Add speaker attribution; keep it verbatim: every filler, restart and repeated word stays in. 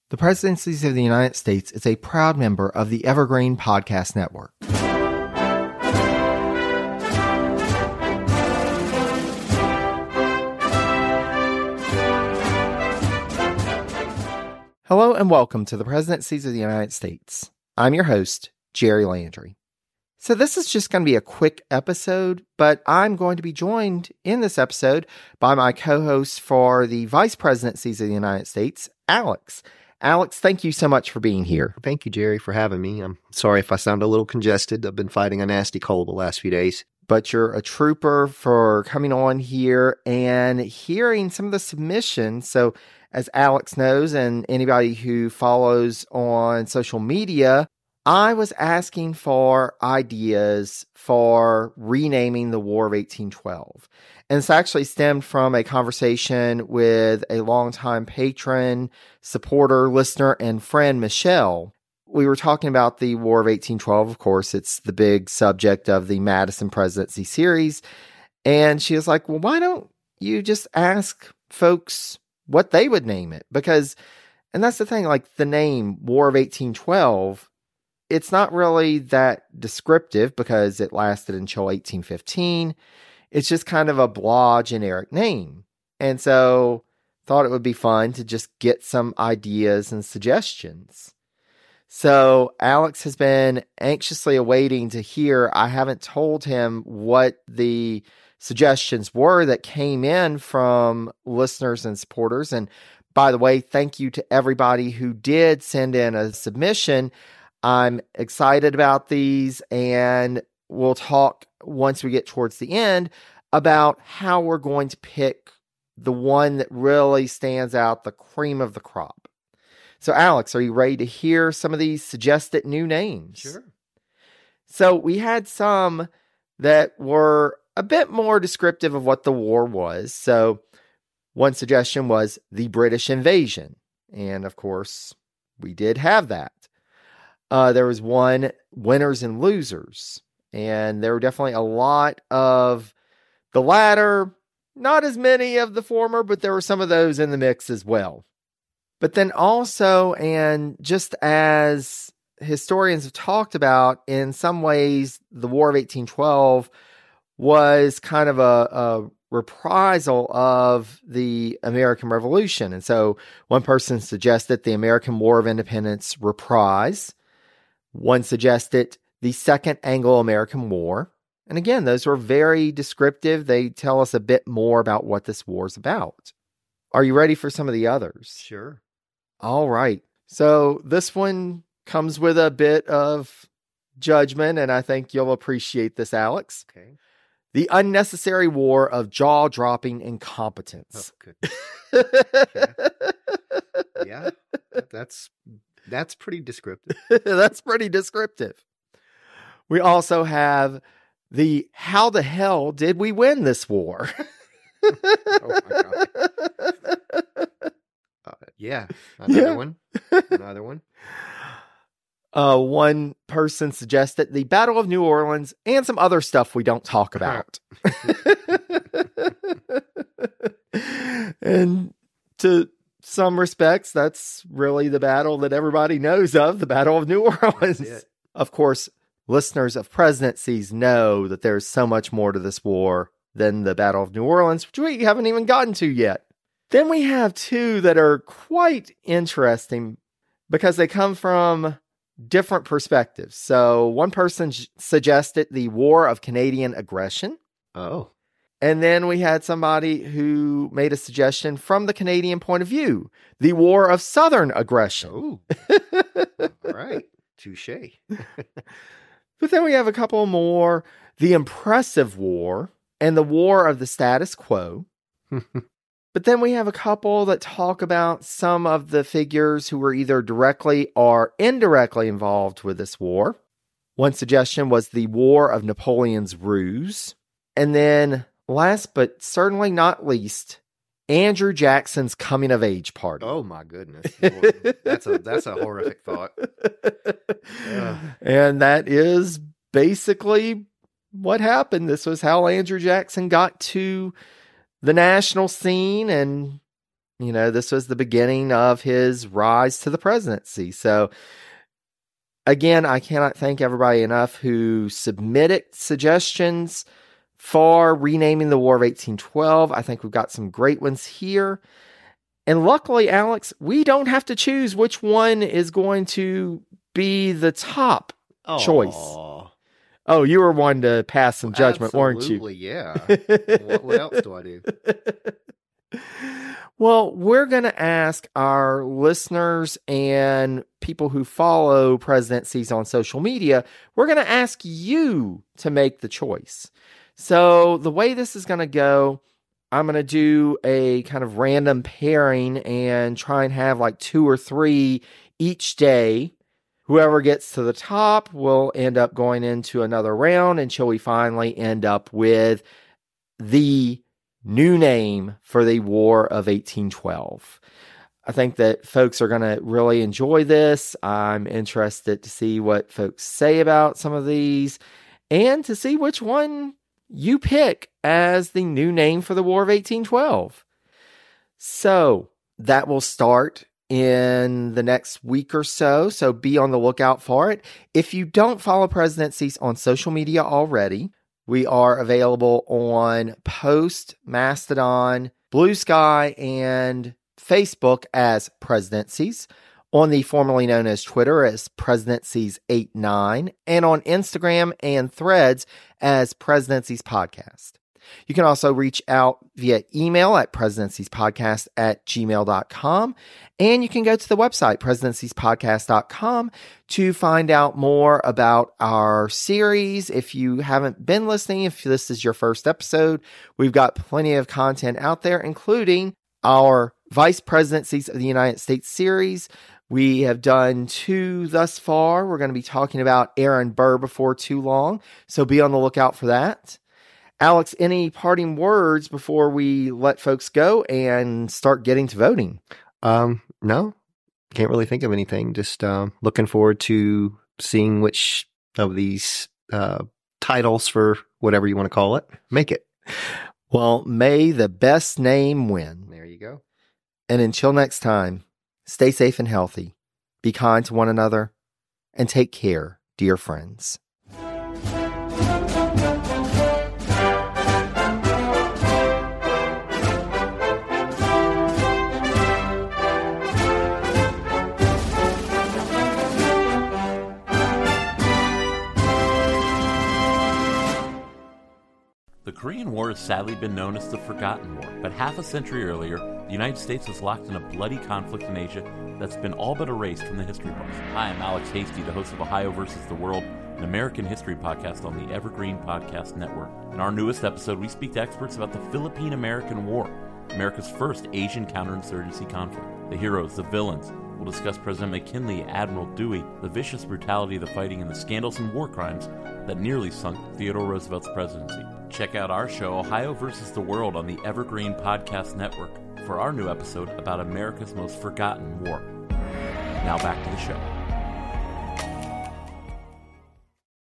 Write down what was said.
Speaker 1: The Presidencies of the United States is a proud member of the Evergreen Podcast Network. Hello and welcome to the Presidencies of the United States. I'm your host, Jerry Landry. So this is just going to be a quick episode, but I'm going to be joined in this episode by my co-host for the Vice Presidencies of the United States, Alex. Alex, thank you so much for being here.
Speaker 2: Thank you, Jerry, for having me. I'm sorry if I sound a little congested. I've been fighting a nasty cold the last few days.
Speaker 1: But you're a trooper for coming on here and hearing some of the submissions. So as Alex knows, and anybody who follows on social media, I was asking for ideas for renaming the War of eighteen twelve. And this actually stemmed from a conversation with a longtime patron, supporter, listener, and friend, Michelle. We were talking about the War of eighteen twelve. Of course, it's the big subject of the Madison Presidency series. And she was like, well, why don't you just ask folks what they would name it? Because, and that's the thing, like the name War of eighteen twelve, it's not really that descriptive because it lasted until eighteen fifteen. It's just kind of a blah, generic name. And so thought it would be fun to just get some ideas and suggestions. So Alex has been anxiously awaiting to hear. I haven't told him what the suggestions were that came in from listeners and supporters. And by the way, thank you to everybody who did send in a submission. I'm excited about these, and we'll talk once we get towards the end about how we're going to pick the one that really stands out, the cream of the crop. So, Alex, are you ready to hear some of these suggested new names?
Speaker 2: Sure.
Speaker 1: So, we had some that were a bit more descriptive of what the war was. So, one suggestion was the British invasion. And, of course, we did have that. Uh, there was one, winners and losers. And there were definitely a lot of the latter, not as many of the former, but there were some of those in the mix as well. But then also, and just as historians have talked about, in some ways, the War of eighteen twelve was kind of a, a reprisal of the American Revolution. And so one person suggested the American War of Independence reprise. One suggested the Second Anglo-American War. And again, those were very descriptive. They tell us a bit more about what this war is about. Are you ready for some of the others?
Speaker 2: Sure.
Speaker 1: All right. So this one comes with a bit of judgment, and I think you'll appreciate this, Alex.
Speaker 2: Okay.
Speaker 1: The unnecessary war of jaw-dropping incompetence.
Speaker 2: Oh, good. Okay. Yeah, that's that's pretty descriptive.
Speaker 1: That's pretty descriptive. We also have the how the hell did we win this war?
Speaker 2: Oh my God. Uh, yeah, another
Speaker 1: Yeah.
Speaker 2: one. Another one.
Speaker 1: Uh, one person suggested the Battle of New Orleans and some other stuff we don't talk about. And to some respects, that's really the battle that everybody knows of, the Battle of New Orleans. Of course, listeners of presidencies know that there's so much more to this war than the Battle of New Orleans, which we haven't even gotten to yet. Then we have two that are quite interesting because they come from different perspectives. So one person suggested the War of Canadian Aggression.
Speaker 2: Oh.
Speaker 1: And then we had somebody who made a suggestion from the Canadian point of view, the War of Southern Aggression.
Speaker 2: Oh. All right. Touche.
Speaker 1: But then we have a couple more, the Impressive War and the War of the Status Quo. But then we have a couple that talk about some of the figures who were either directly or indirectly involved with this war. One suggestion was the War of Napoleon's Ruse. And then, last but certainly not least, Andrew Jackson's coming of age party.
Speaker 2: Oh my goodness. Lord. That's a that's a horrific thought. Ugh.
Speaker 1: And that is basically what happened. This was how Andrew Jackson got to the national scene, and You know, this was the beginning of his rise to the presidency. So, again, I cannot thank everybody enough who submitted suggestions for renaming the War of eighteen twelve. I think we've got some great ones here. And luckily, Alex, we don't have to choose which one is going to be the top Aww. choice. Oh, you were one to pass some judgment,
Speaker 2: well,
Speaker 1: weren't you?
Speaker 2: Absolutely, yeah. what, what else do I do?
Speaker 1: Well, we're going to ask our listeners and people who follow Presidencies on social media, we're going to ask you to make the choice. So the way this is going to go, I'm going to do a kind of random pairing and try and have like two or three each day. Whoever gets to the top will end up going into another round until we finally end up with the new name for the War of eighteen twelve. I think that folks are going to really enjoy this. I'm interested to see what folks say about some of these and to see which one you pick as the new name for the War of eighteen twelve. So that will start in the next week or so, so be on the lookout for it. If you don't follow Presidencies on social media already, we are available on Post, Mastodon, Blue Sky, and Facebook as Presidencies, on the formerly known as Twitter as Presidencies eighty-nine, and on Instagram and Threads as Presidencies Podcast. You can also reach out via email at presidentiespodcast at gmail dot com. And you can go to the website, presidentiespodcast dot com, to find out more about our series. If you haven't been listening, if this is your first episode, we've got plenty of content out there, including our Vice Presidencies of the United States series. We have done two thus far. We're going to be talking about Aaron Burr before too long, so be on the lookout for that. Alex, any parting words before we let folks go and start getting to voting?
Speaker 2: Um, no, can't really think of anything. Just uh, looking forward to seeing which of these uh, titles, for whatever you want to call it, make it.
Speaker 1: Well, may the best name win.
Speaker 2: There you go.
Speaker 1: And until next time, stay safe and healthy, be kind to one another, and take care, dear friends.
Speaker 3: The Korean War has sadly been known as the Forgotten War, but half a century earlier, the United States was locked in a bloody conflict in Asia that's been all but erased from the history books. Hi, I'm Alex Hasty, the host of Ohio versus the World, an American history podcast on the Evergreen Podcast Network. In our newest episode, we speak to experts about the Philippine-American War, America's first Asian counterinsurgency conflict. The heroes, the villains. We'll discuss President McKinley, Admiral Dewey, the vicious brutality of the fighting, and the scandals and war crimes that nearly sunk Theodore Roosevelt's presidency. Check out our show, Ohio versus the World, on the Evergreen Podcast Network for our new episode about America's most forgotten war. Now back to the show.